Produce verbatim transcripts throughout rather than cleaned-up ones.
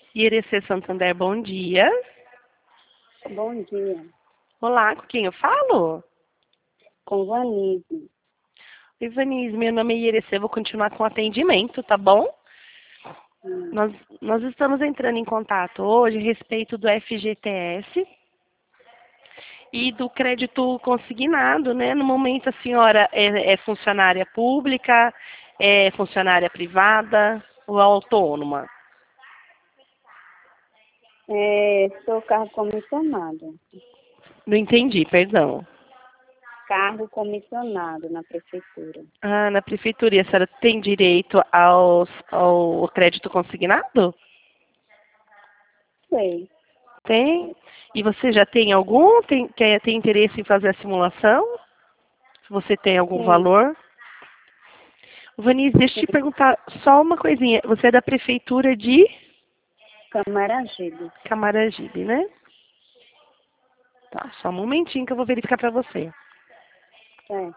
Irecê Santander, bom dia. Bom dia. Olá, com quem eu falo? Com Vanise. Oi, Vanise, meu nome é Irecê, vou continuar com o atendimento, tá bom? Hum. Nós, nós estamos entrando em contato hoje a respeito do F G T S e do crédito consignado, né? No momento a senhora é, é funcionária pública, é funcionária privada ou autônoma? É, sou cargo comissionado. Não entendi, perdão. Cargo comissionado na prefeitura. Ah, na prefeitura, e a senhora tem direito aos, ao crédito consignado? Sei. Tem? E você já tem algum? Tem, quer, tem interesse em fazer a simulação? Se você tem algum Sim. valor? Vanise, deixa eu te perguntar só uma coisinha. Você é da prefeitura de Camaragibe. Camaragibe, né? Tá, só um momentinho que eu vou verificar para você. É.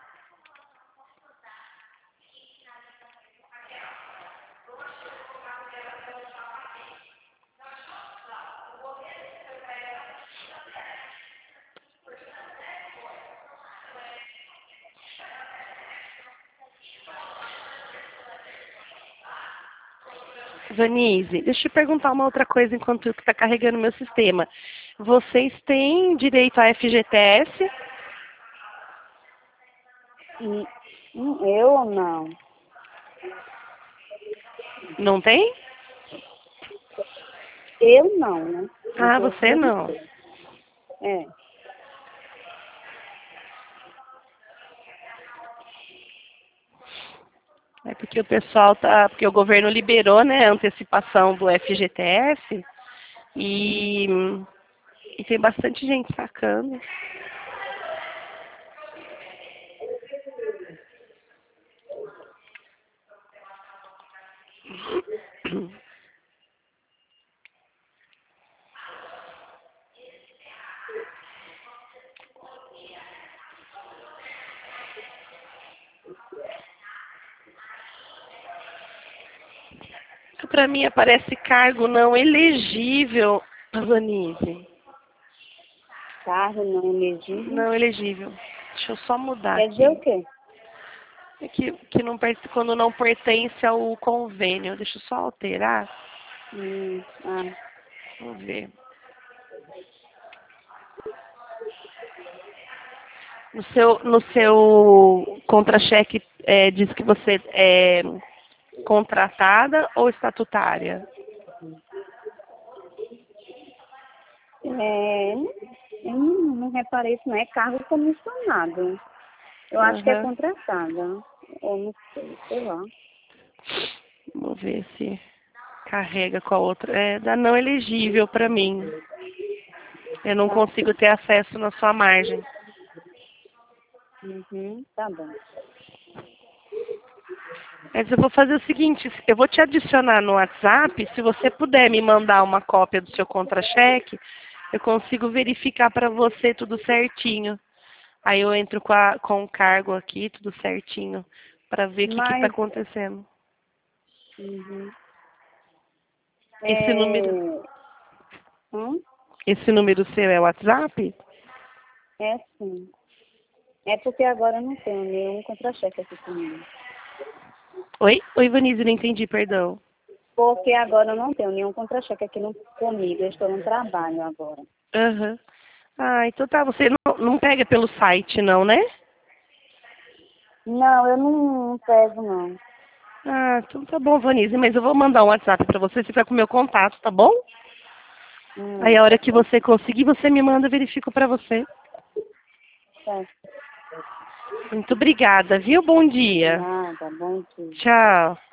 Vanise, deixa eu te perguntar uma outra coisa enquanto está carregando meu sistema. Vocês têm direito a F G T S? E, hum, eu ou não? Não tem? Eu não, né? Ah, Então, você não. é. É porque o pessoal tá, porque o governo liberou, né, a antecipação do F G T S e, e tem bastante gente sacando. Para mim aparece cargo não elegível, Vanise. Cargo não elegível. Não elegível. Deixa eu só mudar Quer dizer o aqui. quê? É que, que não, perce- quando não pertence ao convênio. Deixa eu só alterar. Hum, ah, Vamos ver. No seu, no seu contra-cheque é, diz que você é contratada ou estatutária? é, eu não, não reparei isso, não é cargo comissionado. Eu acho que é Aham. contratada. Ou não sei, sei lá. Vamos ver se carrega com a outra. É, dá não elegível para mim. Eu não Tá, consigo ter acesso na sua margem. uhum, tá bom. Mas eu vou fazer o seguinte, eu vou te adicionar no WhatsApp, se você puder me mandar uma cópia do seu contra-cheque, eu consigo verificar para você tudo certinho. Aí eu entro com, a, com o cargo aqui, tudo certinho, para ver o que está Mas, acontecendo. uhum, Esse número, é, hum, esse número seu é o WhatsApp? é sim. É porque agora eu não tenho nenhum contra-cheque aqui comigo. Oi? Oi, Vanise, não entendi, perdão. Porque agora eu não tenho nenhum contra-cheque aqui no, comigo. Eu estou no trabalho agora. Aham. Ah, então tá, você não, não pega pelo site não, né? Não, eu não, não pego, não. Ah, então tá bom, Vanise, mas eu vou mandar um WhatsApp para você, você fica com o meu contato, tá bom? Aí Hum, a hora tá que certo. você conseguir, você me manda, eu verifico para você. Tá. Muito obrigada, viu? Bom dia. Nada, bom dia. Tchau.